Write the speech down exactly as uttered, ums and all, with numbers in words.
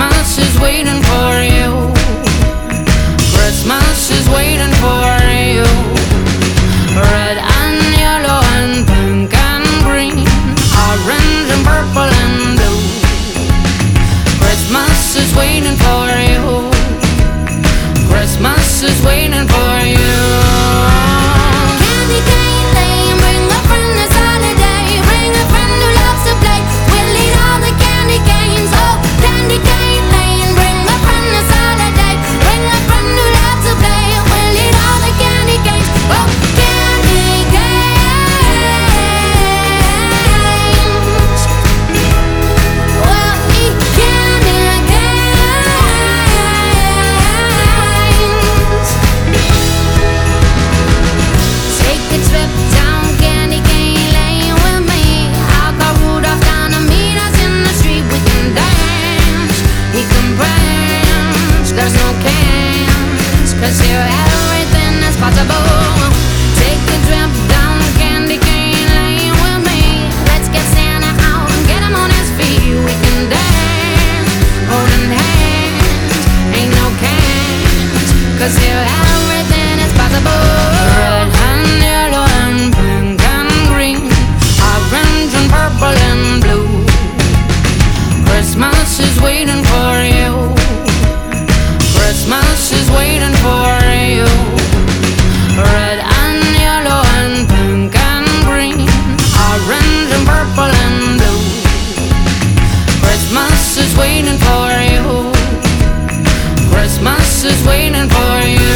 Christmas is waiting for you. Christmas is waiting for you. Red and yellow and pink and green, orange and purple and blue. Christmas is waiting for you. Christmas is waiting for you. Candy cane lane, bring a friend this holiday. Bring a friend who loves to play. We'll eat all the candy canes. Oh, candy cane lane, bring a friend this holiday. Bring a friend who loves to play. We'll eat all the candy canes. Oh, candy canes. We'll eat candy canes. Take a trip down Candy cane lane with me. I'll call Rudolph down to meet us in the street. We can dance, we can prance. There's no cans, 'cause here everything is possible. Take a trip down Candy cane lane with me. Let's get Santa out and get him on his feet. We can dance, holding hands. Ain't no cans, 'cause here everything is possible. Red and yellow and pink and green, orange and purple and blue. Christmas is waiting for you. Christmas is waiting for you. Red and yellow and pink and green, orange and purple and blue. Christmas is waiting for you. Christmas is waiting for you.